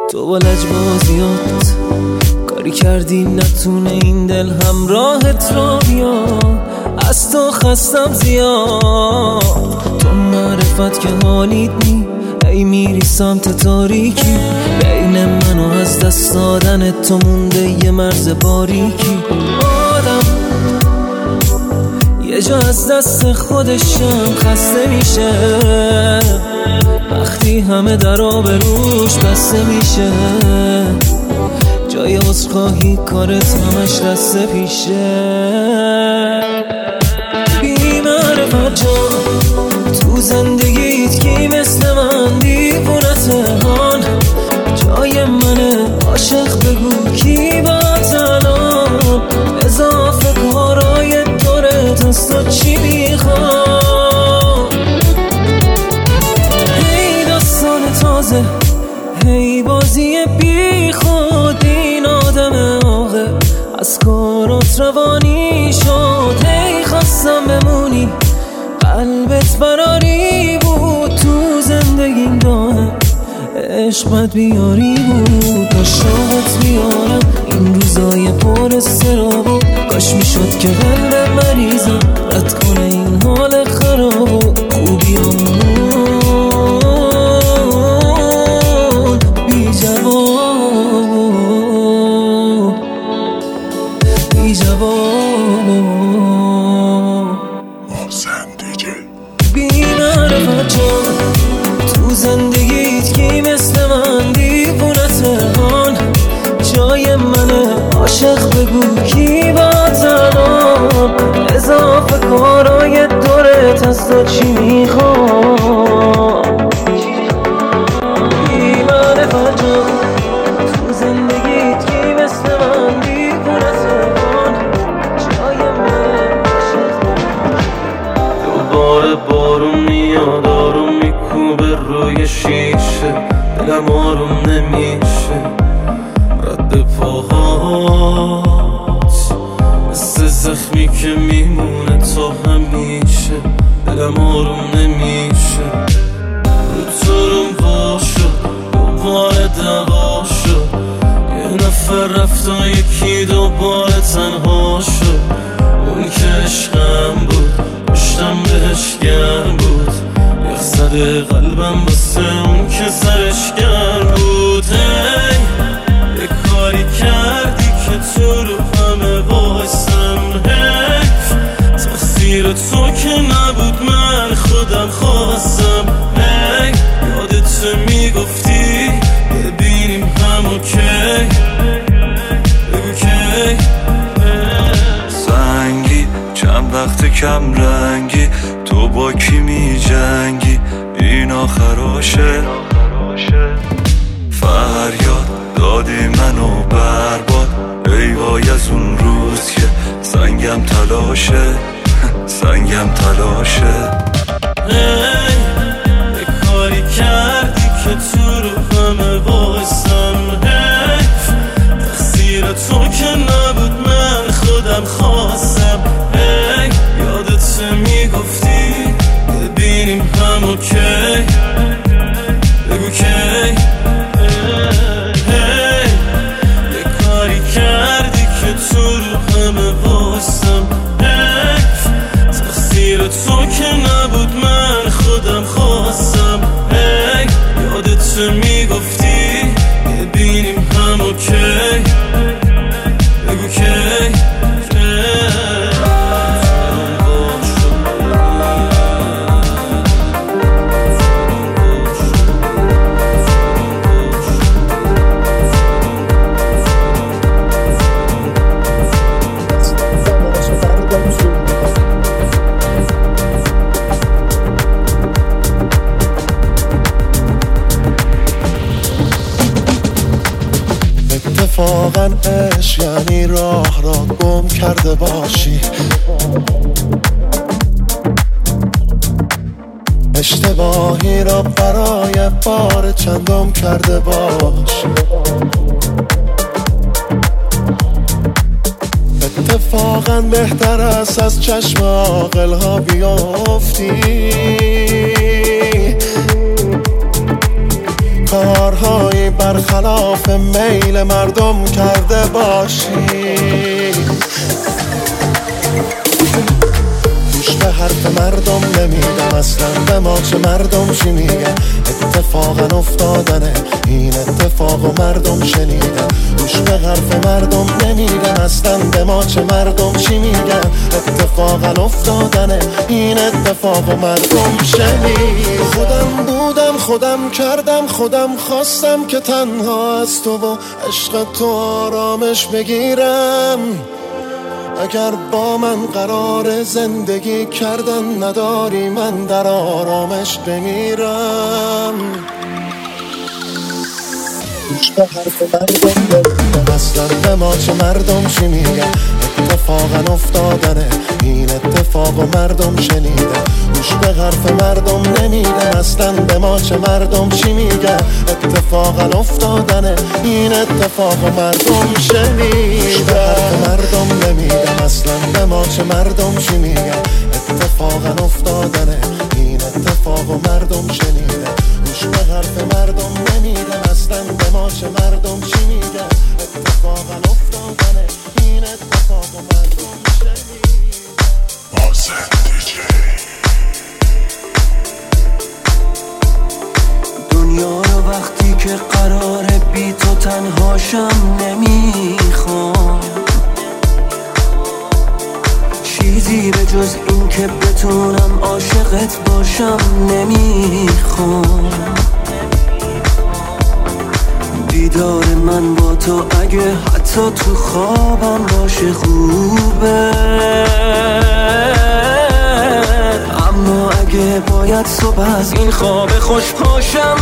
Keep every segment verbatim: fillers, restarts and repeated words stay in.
تو با لجبازیات کاری کردی نتونه این دل همراهت را بیا. از تو خستم زیاد، تو معرفت که حالیت نی. ای میری سمت تاریکی، بین من و از دست دادن تو مونده یه مرز باریکی. آدم یه جا از دست خودشم خسته میشه، وقتی همه در آبروش بسته میشه. جای عذرخواهی کارت همش دست پیشه. بی معرفت جان تو زندگیت کی مثل من دیوونته هان. جای منه عاشق بگو کی با تنام. اضافه کارای دورت از تو چی میخوام. هی داستان تازه، هی بازی بی خود. این آدم آقه از کارات روانی شد. هی خواستم بمونی قلبت براری بود. تو زندگیم دائم عشقت بیاری بود. تا شاقت بیارم این روزای پر استرابو. کاش میشد که قلب مریضم رد کنه این حال خرابو. خوبیامون بی جوابو بی جوابو. بی معرفت جان تو زندگیت کی مثل من دیوونته هان. جای منه عاشق بگو کی با تنام. اضافه کارای دورت از تو چی میخوام. بی معرفت جان تو زندگیت کی مثل من دیوونته هان. جای منه عاشق بگو. دوباره بارون میاد آروم میکوبه روی شیشه. دلم آروم نمیشه. رد پاهات مثل زخمی که میمونه تا همیشه. دلم آروم نمیشه. رو تو روم وا شد دوباره دعوا شد. یه نفر رفت و یکی دوباره تنها شد. اون که عشقم بود پشتم بهش گرم بود. یخ زده قلبم واسه اون که سرش گرم بود. هی یه کاری کردی که تو رو همه واسم. حیف تقصیر تو که نبود من خودم خواستم. هی یادت میگفتی ببینیم همو کی. بگو کی. سنگی چند وقت کم رنگی تو با کی می جنگی. این آخراشه فریاد دادی منو برباد. ای وای از اون روز که سنگم تلاشه سنگم تلاشه. هی یه کاری کردی که تو رو همه واسم. حیف تقصیر تو که نبود من خودم خواستم. هی یادت میگفتی ببینیم همو کی. بگو کی. هی یه کاری کردی که تو رو همه واسم. حیف تقصیر تو که نبود من خودم خواستم. هی یادت میگفتی ببینیم همو کی. بگو کی. اتفاقا عشق یعنی راه را گم کرده باشی. اشتباهی را برای بار چندم کرده باشی. اتفاقا بهتر است از چشم عاقل ها بیافتی. کارهایی برخلاف میل مردم کرده باشی. گوش به حرف مردم نمیدم، اصلا به ما چه مردم چی میگن. اتفاقا افتادنه این اتفاق و مردم شنیدن. گوش به حرف مردم نمیدم، اصلا به ما چه مردم چی میگن. اتفاقا افتادنه این اتفاق و مردم شنیدن. خودم بودم خودم کردم خودم خواستم که تنها از تو و عشق تو آرامش بگیرم. اگر با من قرار زندگی کردن نداری من در آرامش بمیرم. گوش به حرف مردم نمیدم، اصلا به ما چه مردم چی میگن. اتفاقا افتادنه این اتفاق و مردم شنیدن. گوش به حرف مردم نمیدم، اصلا به ما چه مردم چی میگن. اتفاقا افتادنه این اتفاق و مردم شنیدن. گوش به حرف مردم نمیدم، اصلا به ما چه مردم چی میگن. اتفاقا افتادنه این اتفاق و مردم شنیدن. گوش به حرف مردم نمیدم، اصلا به ما چه مردم چی میگن. اتفاقا افتادنه این اتفاق و مردم دنیا رو وقتی که قراره بی تو تنهاشم نمیخوام. چیزی به جز این که بتونم عاشقت باشم نمیخوام. دیدار من با تو اگه حتی تو خوابم باشه خوبه، اما اگه باید صبح از این خواب خوش پاشم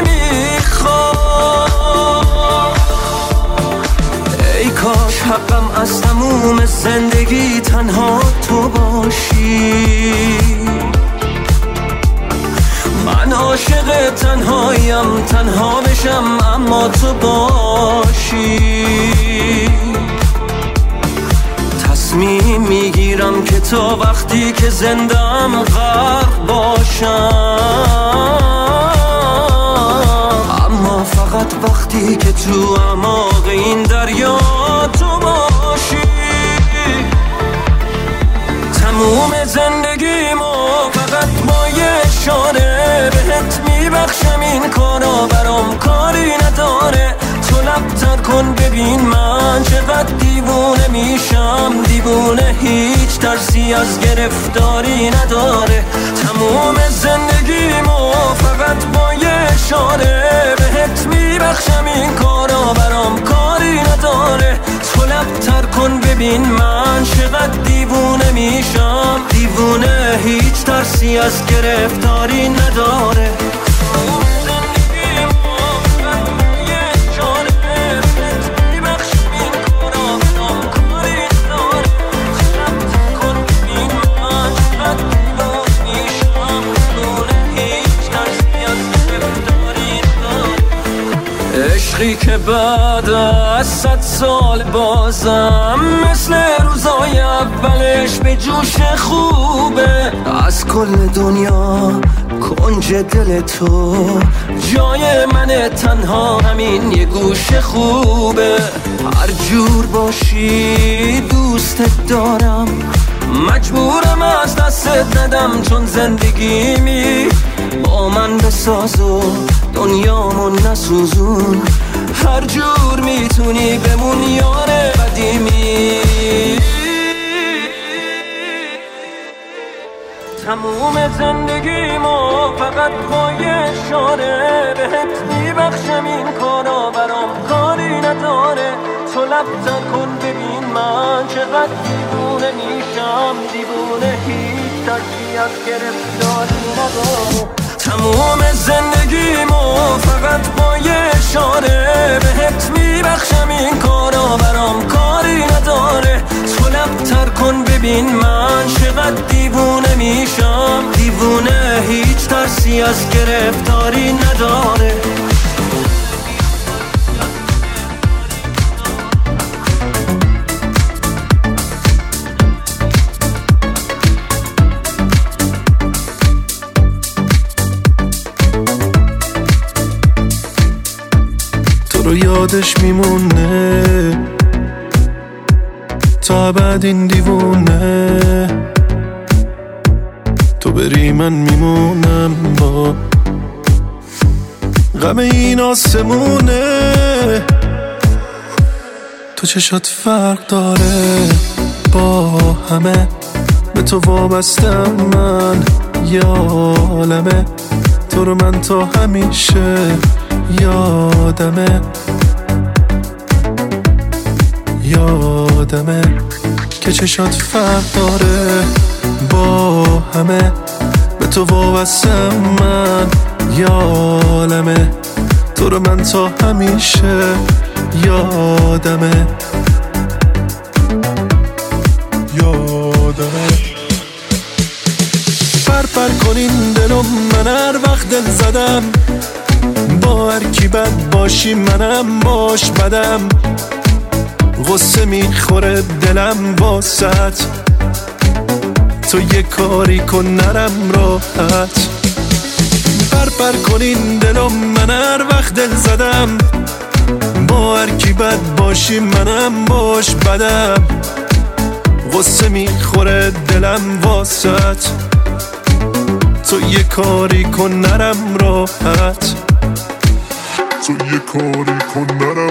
نمیخوام. ای کاش حقم از تموم زندگی تنها تو باشی. من عاشق تنهاییم تنها بشم اما تو باشی. تصمیم میگیرم که تا وقتی که زندم غرق باشم، اما فقط وقتی که تو اعماق این دریا تو باشی. تموم زندگیمو فقط با یه اشاره بهت میبخشم، این کارا برام کاری نداره. تو لب‌تر کن ببین من چقدر دیوونه میشم. دیوونه هیچ ترسی از گرفتاری نداره. تموم زندگیمو فقط با یه اشاره بهت میبخشم، این کارا برام کاری نداره. تو لب‌تر کن ببین من چقدر دیوونه میشم. دیوونه هیچ ترسی از گرفتاری نداره. عشقی که بعد از صد سال بازم مثل روزای اولش به جوش خوبه. از کل دنیا کنج دل تو جای من تنها همین یه گوش خوبه. هر جور باشی دوستت دارم، مجبورم از دستت ندم، چون زندگیمی با من بساز و دنیامون نسوزون. هر جور میتونی بمون یار قدیمی. تموم زندگیمو فقط با یه اشاره بهت میبخشم، این کارا برام کاری نداره. تو لب‌تر کن ببین من چقدر دیوونه میشم. دیوونه هیچ ترسی از گرفتاری نداره. تموم زندگیمو فقط با یه اشاره بهت میبخشم، این کارا برام کاری نداره. تو لب‌تر کن ببین من چقدر دیوونه میشم. دیوونه هیچ ترسی از گرفتاری نداره. رو یادش میمونه تا بعد این دیوونه. تو بری من میمونم با غم این آسمونه. تو چشات فرق داره با همه، به تو وابستم من یالمه. تو رو من تا همیشه یادمه یادمه که چشات فرق داره با همه، به تو وابستم من یالمه. تو رو من تا همیشه یادمه یادمه. پر پر کنین دلم، من هر وقت دل زدم با هر کی بد باشی منم باش بدم. غصه میخوره دلم واسط، تو یه کاری کن نرم راحت. پر پر کنین دلم، من هر وقت دل زدم با هر کی بد باشی منم باش بدم. غصه میخوره دلم واسط، تو یه کاری کن نرم راحت. تو یه کاری کن نرم.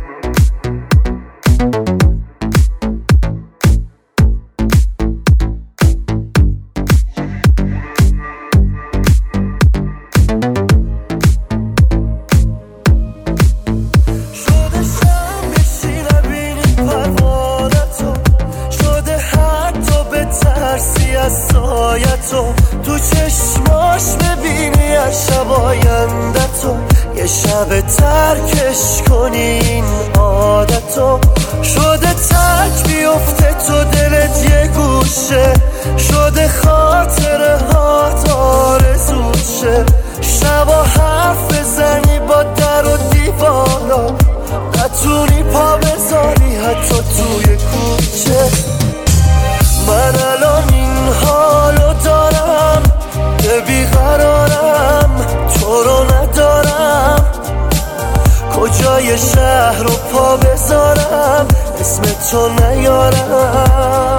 تو چشماش ببینی از شب آینده تو، یه شب ترکش کنی این عادتو. شده تک بیفته تو دلت یه گوشه، شده خاطره هات آرزوشه. شبا حرف بزنی با در و دیوارا، نتونی پا بذاری حتی توی کوچه. من الان این حالو دارم که بیقرارم، تو رو ندارم. کجای شهر رو پا بذارم اسم تو نیارم.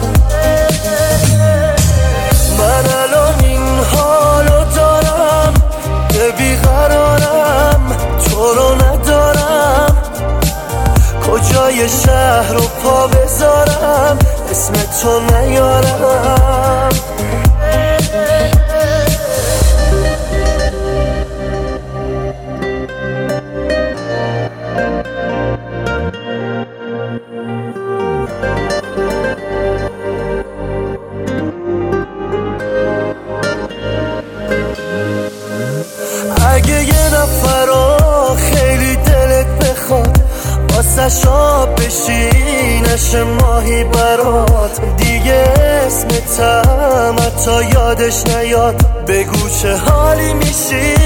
من الان این حالو دارم که بیقرارم، تو رو ندارم. کجای شهر رو پا بذارم اسم تو نیارم. اگه یه نفر رو خیلی دلت بخواد، واسه شاب بشی نشه ماهی برات. دیگه اسمتم حتی یادش نیاد، بگو چه حالی میشی.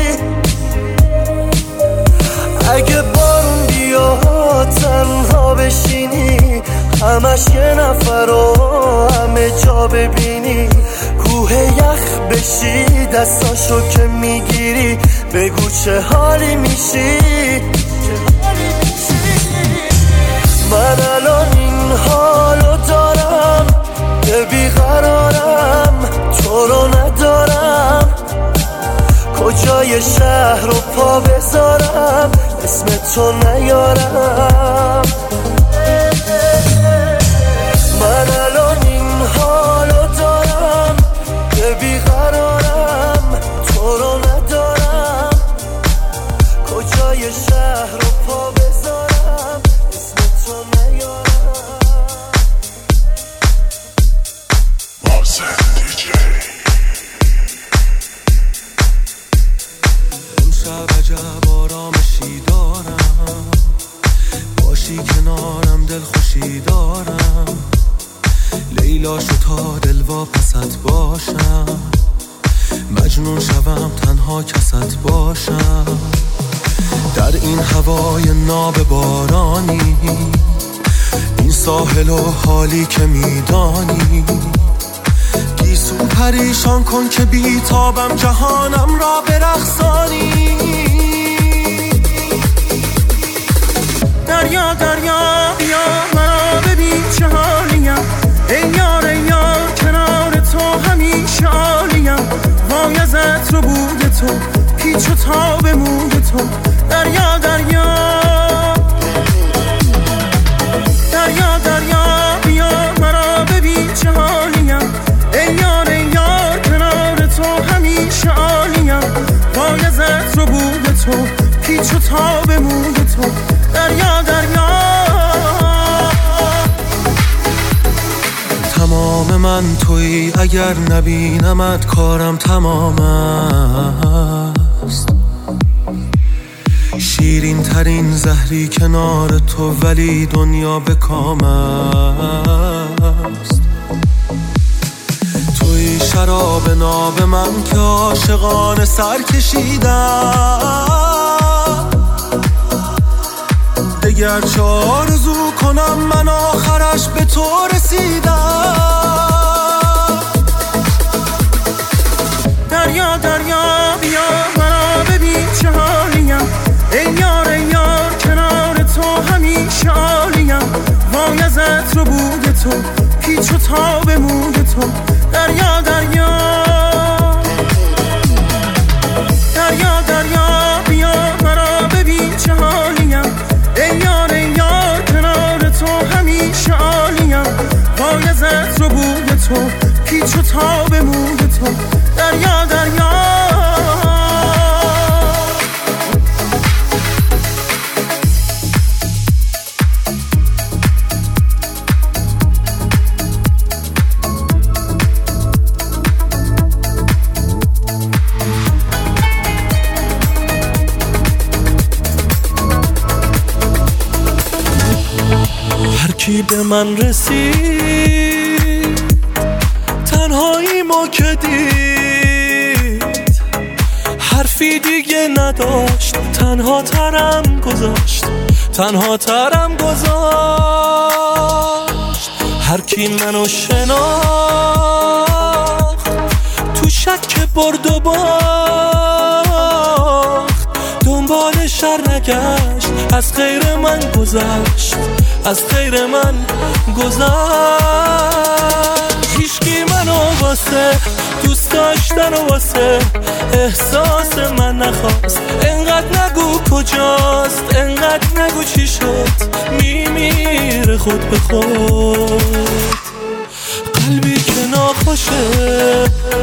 اگه بارون بیاد تنها بشینی، همش یه نفر رو همه جا ببینی. کوه یخ بشی دستاشو که میگیری، بگو چه حالی میشی. من الان این حالو دارم که بیقرارم، تو رو ندارم. کجای شهر رو پا بذارم اسم تو نیارم. من الان این حالو دارم که بیقرارم، تو رو ندارم. کجای شهر رو پا بذارم اسم تو نیارم. امشب عجب آرامشی دارم، باشی کنارم دل خوشی دارم. لیلا شو تا دل واپست باشم، مجنون شوم تنها کست باشم. در این هوای ناب بارانی، این ساحل و حالی که میدانی. گیسو پریشان کن که بیتابم جهانم را برقصانی. تو، پیچ و تاب موی تو، دریا دریا دریا دریا بیا مرا ببین چه حالیم، ای یار ای یار کنار تو همیشه عالیم، بایزت رو بود تو، پیچ و تاب موی تو، دریا دریا. تمام من تویی، اگر نبینمت کارم تمام است. شیرین ترین زهری کنار تو، ولی دنیا به کام است. توی شراب ناب من که عاشقانه سر کشیدم، دگر چه آرزو کنم من آخرش به تو رسیدم. دریا دریا بیا مرا ببین چه حالیم، ای یار ای یار کنار تو همیشه عالیم، وایزت رو بوی تو، پیچ و تاب موی تو، دریا دریا دریا دریا بیا مرا ببین چه حالیم، ای یار ای یار کنار تو همیشه عالیم، وایزت رو بوی تو، پیچ و تاب موی تو، دریا دریا. هر کی به من رسید تنهایی ما که دید، حرفی دیگه نداشت، تنها ترم گذاشت، تنها ترم گذاشت. هر کی منو شناخت تو شک برد و باخت، دنبال شر نگشت، از غیر من گذشت، از غیر من گذشت. هیچکی منو واسه دوست داشتن و واسه احساس من نخواست. انقدر نگو کجاست، انقدر نگو چی شد، میمیره خود به خود. قلبی که ناخوشه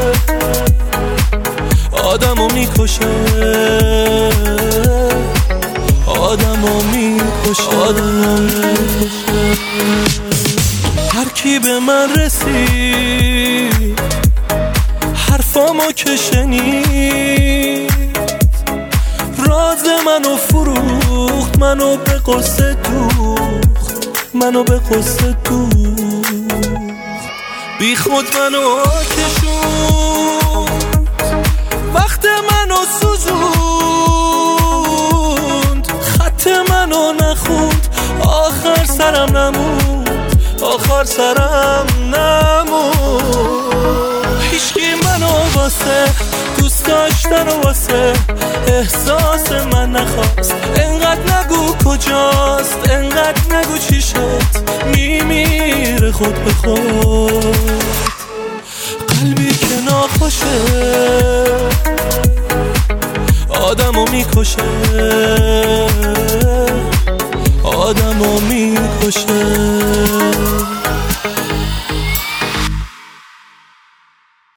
آدمو میکشه، آدمو میکشه، آدمو میکشه. هر کی به من رسید حرفامو که شنید، راز منو فروخت، منو به قصه دوخت، منو به قصه دوخت. بی خود منو کشوند، وقت منو سوزوند، خط منو نخوند، آخر سرم نموند، آخر سرم نموند. هیچکی منو واسه دوست داشتن و واسه احساس من نخواست. انقدر نگو کجاست، انقدر نگو چی شد، میمیره خود به خود. قلبی که ناخوشه آدمو میکشه، آدمو میکشه.